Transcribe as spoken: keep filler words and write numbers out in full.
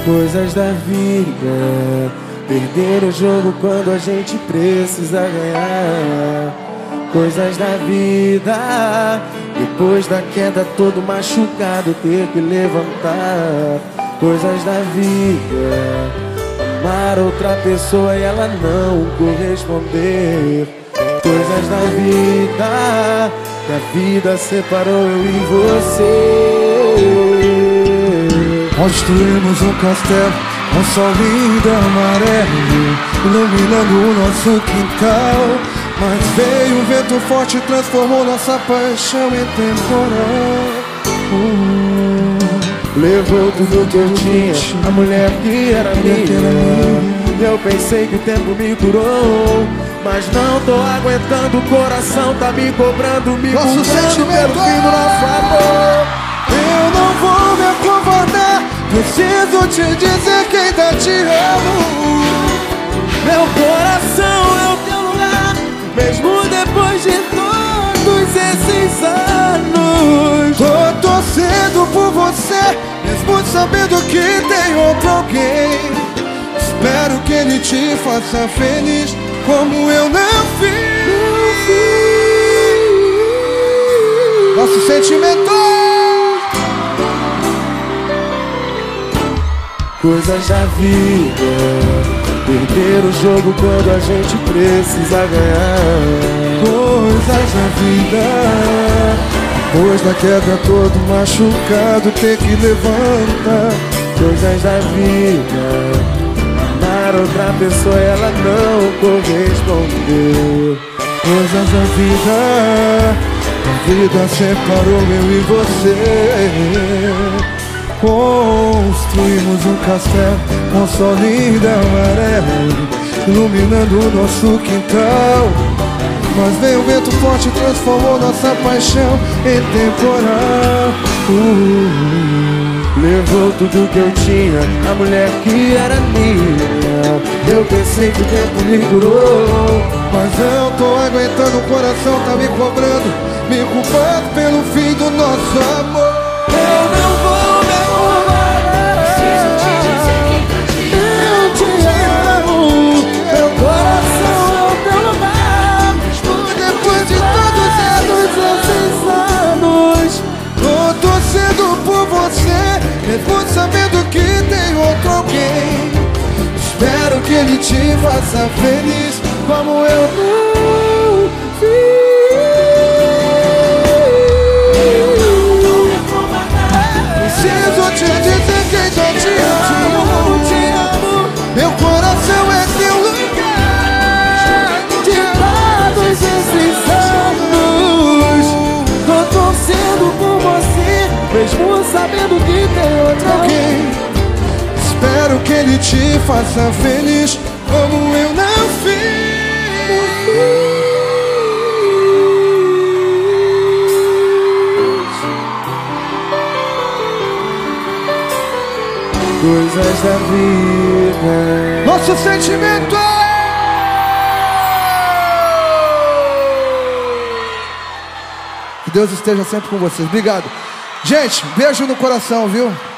Coisas da vida, perder o jogo quando a gente precisa ganhar. Coisas da vida, depois da queda todo machucado ter que levantar. Coisas da vida, amar outra pessoa e ela não corresponder. Coisas da vida, que a vida separou eu e você. Construímos um castelo com sol lindo amarelo, iluminando o nosso quintal. Mas veio um vento forte e transformou nossa paixão em temporal. uh, Levou tudo que eu tinha, a mulher que era minha. Eu pensei que o tempo me curou, mas não tô aguentando, o coração tá me cobrando, me nosso sentimento pelo fim do nosso amor. Eu não vou me acovardar, preciso te dizer que ainda te amo. Meu coração é o teu lugar, mesmo depois de todos esses anos. Tô torcendo por você, mesmo sabendo que tem outro alguém. Espero que ele te faça feliz como eu não fiz. Nosso sentimento. Coisas da vida, perder o jogo quando a gente precisa ganhar. Coisas da vida, depois da queda todo machucado ter que levantar. Coisas da vida, amar outra pessoa e ela não corresponder. Coisas da vida, a vida separou eu e você. Construímos um castelo com sol lindo amarelo, iluminando o nosso quintal. Mas veio um vento forte e transformou nossa paixão em temporal. uh, Levou tudo que eu tinha, a mulher que era minha. Eu pensei que o tempo me curou, mas eu tô aguentando, o coração tá me cobrando, me culpando pelo fim do nosso amor. Eu não vou me acovardar, preciso te dizer que eu te amo. Meu coração é o teu lugar, Depois de todos esses anos. tô torcendo por você, mesmo sabendo que tem outro alguém. Espero que ele te faça feliz como eu não fiz. Preciso te dizer que ainda te amo, te amo. Meu coração é teu lugar. De todos esses anos, tô torcendo por você, mesmo sabendo que tem outro alguém. Espero que ele te faça feliz como eu não fiz. Coisas da vida, Nosso sentimento. Que Deus esteja sempre com vocês. Obrigado. Gente, beijo no coração, viu?